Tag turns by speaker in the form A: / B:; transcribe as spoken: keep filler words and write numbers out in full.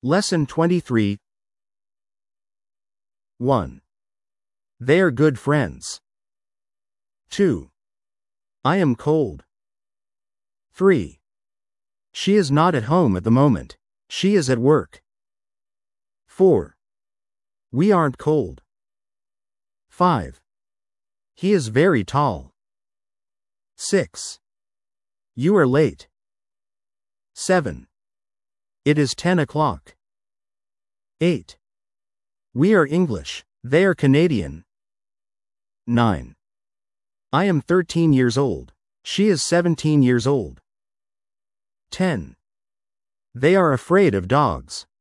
A: Lesson twenty-three. one. They are good friends. two. I am cold. three. She is not at home at the moment. She is at work. four. We aren't cold. five. He is very tall. six. You are late. seven. It is ten o'clock. eight. We are English. They are Canadian. nine. I am thirteen years old. She is seventeen years old. ten. They are afraid of dogs.